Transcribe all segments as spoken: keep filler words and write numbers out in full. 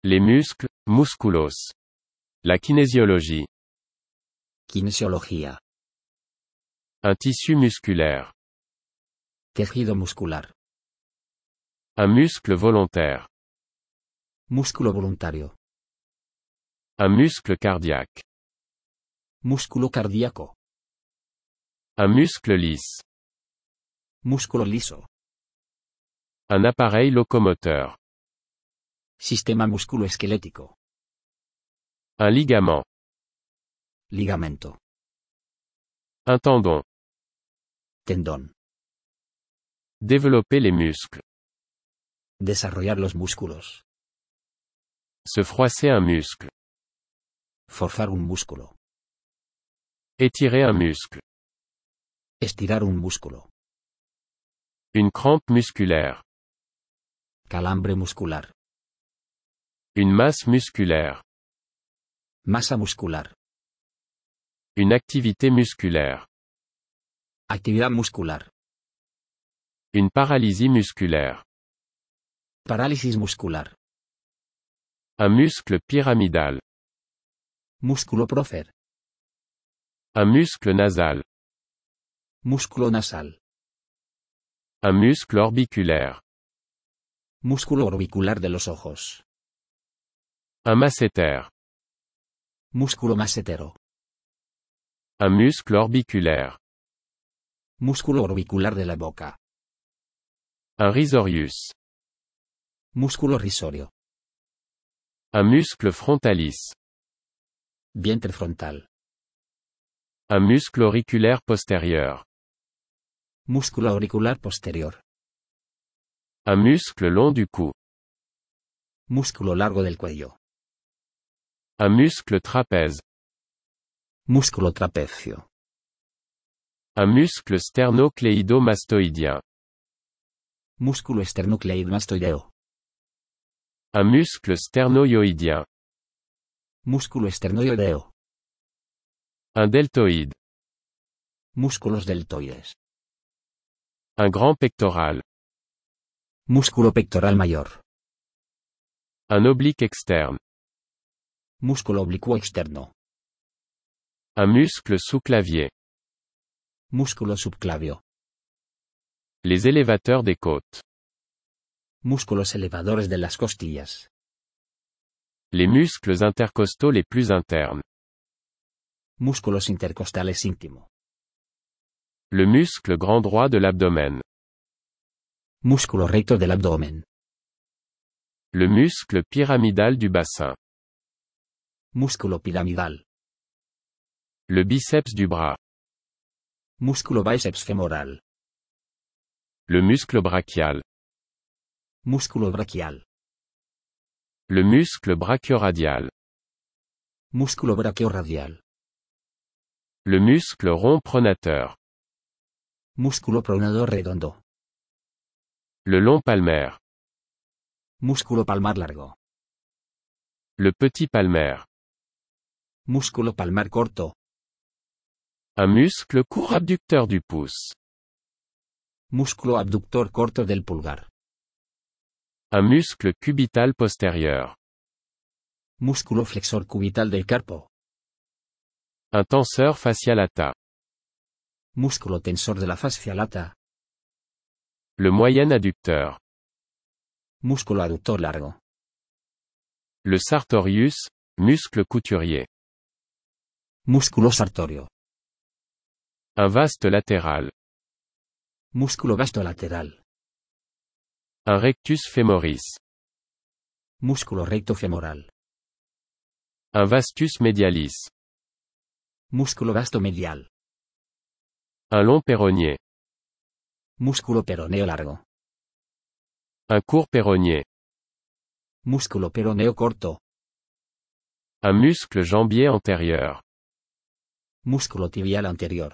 Les muscles, musculos. La kinésiologie. Kinesiología. Un tissu musculaire. Tejido muscular. Un muscle volontaire. Músculo voluntario. Un muscle cardiaque. Músculo cardíaco. Un muscle lisse. Músculo liso. Un appareil locomoteur. Sistema musculoesquelético. Un ligament. Ligamento. Un tendon. Tendón. Développer les muscles. Desarrollar los músculos. Se froisser un muscle. Forzar un músculo. Étirer un muscle. Estirar un músculo. Une crampe musculaire. Calambre muscular. Une masse musculaire. Masa muscular. Une activité musculaire. Actividad muscular. Une paralysie musculaire. Parálisis muscular. Un muscle pyramidal. Músculo prócer. Un muscle nasal. Músculo nasal. Un muscle orbiculaire. Músculo orbicular de los ojos. Un masséter. Músculo masetero. Un muscle orbiculaire. Músculo orbicular de la boca. Un risorius. Músculo risorio. Un muscle frontalis. Vientre frontal. Un muscle auriculaire postérieur. Músculo auricular posterior. Un muscle long du cou. Músculo largo del cuello. Un muscle trapèze. Músculo trapecio. Un muscle sternocléido-mastoïdien. Músculo esternocleidomastoideo. Un muscle sternoyoïdien. Músculo esternoideo. Un deltoïde. Músculos deltoides. Un grand pectoral. Músculo pectoral mayor. Un oblique externe. Músculo oblicuo externo. Un muscle sous-clavier. Músculo subclavio. Les élévateurs des côtes. Músculos elevadores de las costillas. Les muscles intercostaux les plus internes. Músculos intercostales íntimo. Le muscle grand droit de l'abdomen. Músculo recto del abdomen. Le muscle pyramidal du bassin. Músculo piramidal. Le biceps du bras. Músculo bíceps femoral. Le muscle brachial. Músculo brachial. Le muscle brachioradial. Músculo brachioradial. Le muscle rond pronateur. Músculo pronador redondo. Le long palmaire. Músculo palmar largo. Le petit palmaire. Músculo palmar corto. Un muscle court abducteur du pouce. Músculo abductor corto del pulgar. Un muscle cubital postérieur. Músculo flexor cubital del carpo. Un tenseur facial lata. Músculo tensor de la fascia lata. Le moyen adducteur. Músculo aductor largo. Le sartorius, muscle couturier. Músculo sartorio. Un vaste latéral. Músculo vasto lateral. Un rectus femoris. Músculo recto femoral. Un vastus medialis. Músculo vasto medial. Un long péronnier. Músculo peroneo largo. Un court péronnier. Músculo peroneo corto. Un muscle jambier antérieur. Músculo tibial anterior.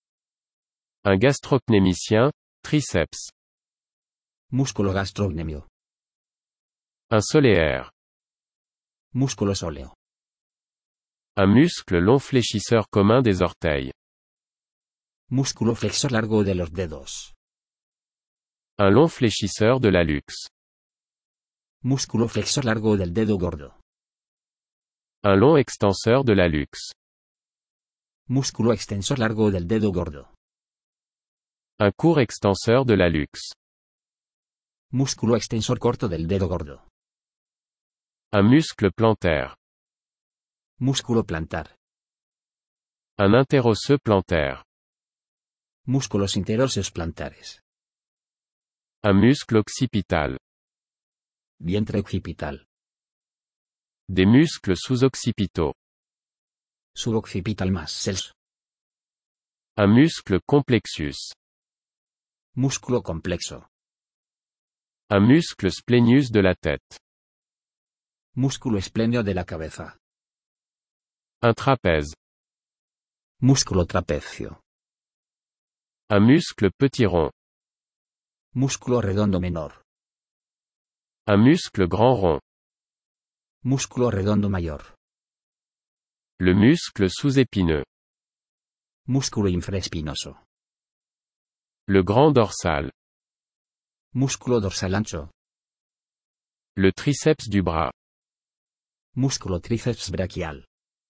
Un gastrocnémicien, triceps. Músculo gastrocnemio. Un soléaire. Músculo sóleo. Un muscle long fléchisseur commun des orteils. Músculo flexor largo de los dedos. Un long fléchisseur de l'hallux. Músculo flexor largo del dedo gordo. Un long extenseur de l'hallux. Músculo extensor largo del dedo gordo. Un court extenseur de l'hallux. Músculo extensor corto del dedo gordo. Un muscle plantaire. Músculo plantar. Un interosseux plantaire. Músculos interosos plantares. Un muscle occipital. Vientre occipital. Des muscles sous-occipitaux. Suboccipital muscles. Un muscle complexus. Músculo complexo. Un muscle splenius de la tête. Músculo esplenio de la cabeza. Un trapèze. Músculo trapecio. Un muscle petit rond. Músculo redondo menor. Un muscle grand rond. Músculo redondo mayor. Le muscle sous-épineux. Músculo infraespinoso. Le grand dorsal. Músculo dorsal ancho. Le triceps du bras. Músculo tríceps braquial.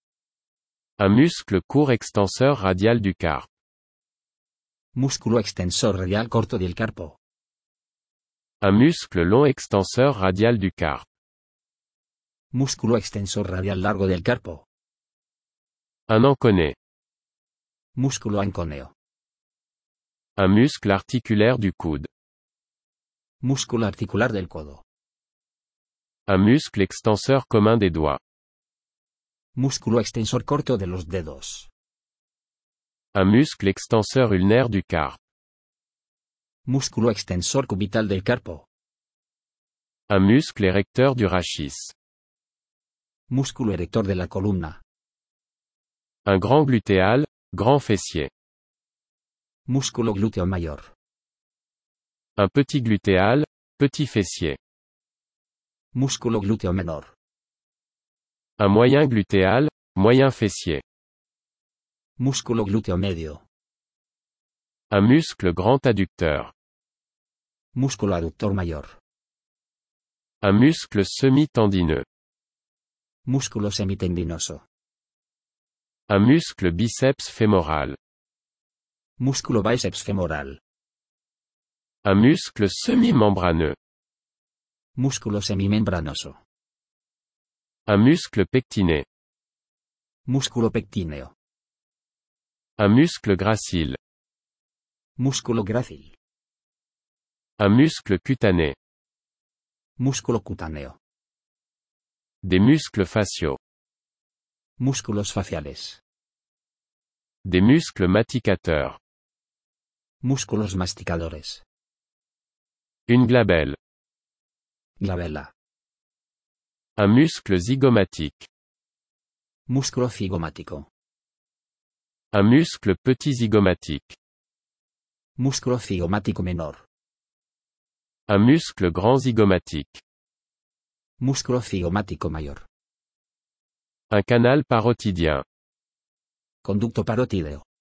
Un muscle court extenseur radial du carpe. Músculo extensor radial corto del carpo. Un muscle long extenseur radial du carpe. Músculo extensor radial largo del carpo. Un enconé. Músculo anconeo. Un muscle articulaire du coude. Músculo articular del codo. Un muscle extenseur commun des doigts. Músculo extensor corto de los dedos. Un muscle extenseur ulnaire du carpe. Músculo extensor cubital del carpo. Un muscle érecteur du rachis. Músculo erector de la columna. Un grand glutéal, grand fessier. Músculo glúteo mayor. Un petit glutéal, petit fessier. Músculo glúteo menor. Un moyen glutéal, moyen fessier. Músculo glúteo medio. Un muscle grand adducteur. Músculo aductor mayor. Un muscle semi-tendineux. Músculo semitendinoso. Un muscle biceps fémoral. Músculo bíceps femoral. Un muscle semi-membraneux. Músculo semimembranoso. Un muscle pectiné. Músculo pectíneo. Un muscle gracile. Músculo grácil. Un muscle cutané. Músculo cutáneo. Des muscles faciaux. Músculos faciales. Des muscles masticateurs. Músculos masticadores. Une glabelle. Glabella. Un muscle zygomatique. Músculo cigomático. Un muscle petit zygomatique. Músculo cigomático menor. Un muscle grand zygomatique. Músculo cigomático mayor. Un canal parotidien. Conducto parotídeo.